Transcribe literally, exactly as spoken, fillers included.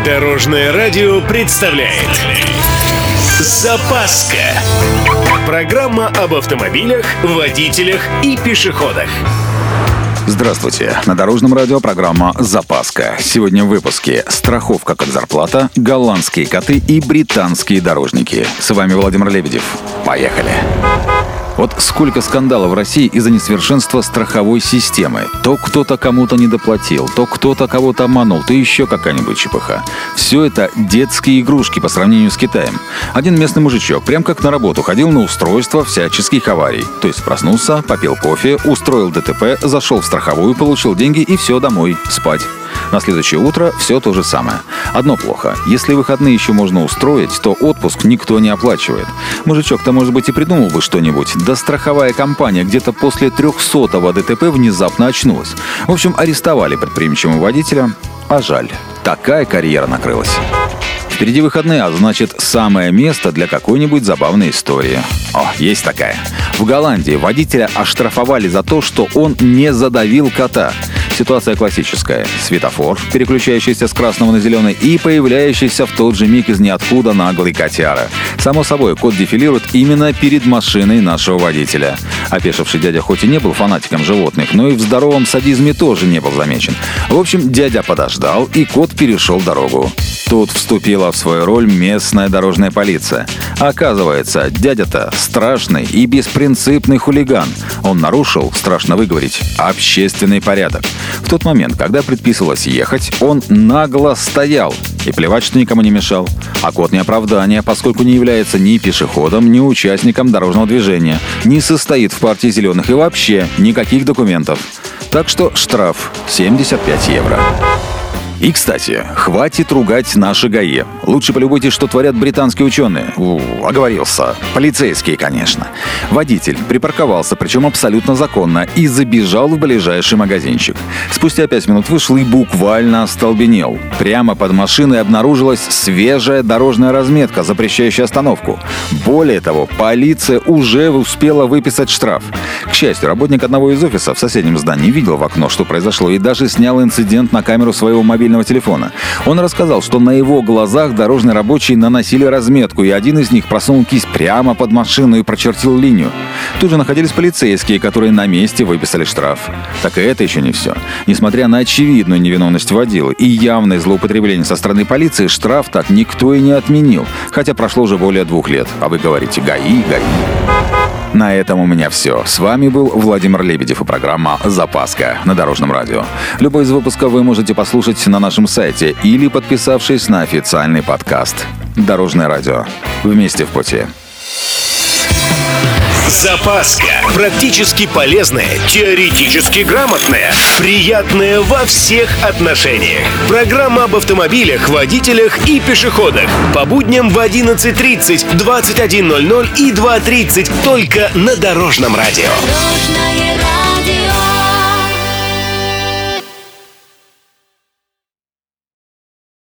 Дорожное радио представляет «Запаска». Программа об автомобилях, водителях и пешеходах. Здравствуйте. На Дорожном радио программа «Запаска». Сегодня в выпуске: страховка как зарплата, голландские коты и британские дорожники. С вами Владимир Лебедев. Поехали. Вот сколько скандалов в России из-за несовершенства страховой системы. То кто-то кому-то не доплатил, то кто-то кого-то обманул, то еще какая-нибудь чепуха. Все это детские игрушки по сравнению с Китаем. Один местный мужичок, прям как на работу, ходил на устройство всяческих аварий. То есть проснулся, попил кофе, устроил ДТП, зашел в страховую, получил деньги и все, домой, спать. На следующее утро все то же самое. Одно плохо. Если выходные еще можно устроить, то отпуск никто не оплачивает. Мужичок-то, может быть, и придумал бы что-нибудь. Да страховая компания где-то после трехсотого ДТП внезапно очнулась. В общем, арестовали предприимчивого водителя. А жаль. Такая карьера накрылась. Впереди выходные, а значит, самое место для какой-нибудь забавной истории. О, есть такая. В Голландии водителя оштрафовали за то, что он не задавил кота. Ситуация классическая. Светофор, переключающийся с красного на зеленый и появляющийся в тот же миг из ниоткуда наглый котяра. Само собой, кот дефилирует именно перед машиной нашего водителя. Опешивший дядя хоть и не был фанатиком животных, но и в здоровом садизме тоже не был замечен. В общем, дядя подождал, и кот перешел дорогу. Тут вступила в свою роль местная дорожная полиция. Оказывается, дядя-то страшный и беспринципный хулиган. Он нарушил, страшно выговорить, общественный порядок. В тот момент, когда предписывалось ехать, он нагло стоял. И плевать, что никому не мешал. А кот не оправдание, поскольку не является ни пешеходом, ни участником дорожного движения, не состоит в партии зеленых и вообще никаких документов. Так что штраф семьдесят пять евро. И, кстати, хватит ругать наши ГАИ. Лучше полюбуйтесь, что творят британские ученые. У, оговорился. Полицейские, конечно. Водитель припарковался, причем абсолютно законно, и забежал в ближайший магазинчик. Спустя пять минут вышел и буквально остолбенел. Прямо под машиной обнаружилась свежая дорожная разметка, запрещающая остановку. Более того, полиция уже успела выписать штраф. К счастью, работник одного из офисов в соседнем здании видел в окно, что произошло, и даже снял инцидент на камеру своего мобильного телефона. Он рассказал, что на его глазах дорожные рабочие наносили разметку, и один из них просунул кисть прямо под машину и прочертил линию. Тут же находились полицейские, которые на месте выписали штраф. Так и это еще не все. Несмотря на очевидную невиновность водилы и явное злоупотребление со стороны полиции, штраф так никто и не отменил, хотя прошло уже более двух лет. А вы говорите: ГАИ, ГАИ. На этом у меня все. С вами был Владимир Лебедев и программа «Запаска» на Дорожном радио. Любой из выпусков вы можете послушать на нашем сайте или подписавшись на официальный подкаст. Дорожное радио. Вместе в пути. Запаска. Практически полезная, теоретически грамотная, приятная во всех отношениях. Программа об автомобилях, водителях и пешеходах. По будням в одиннадцать тридцать, двадцать один ноль ноль и два тридцать только на Дорожном радио.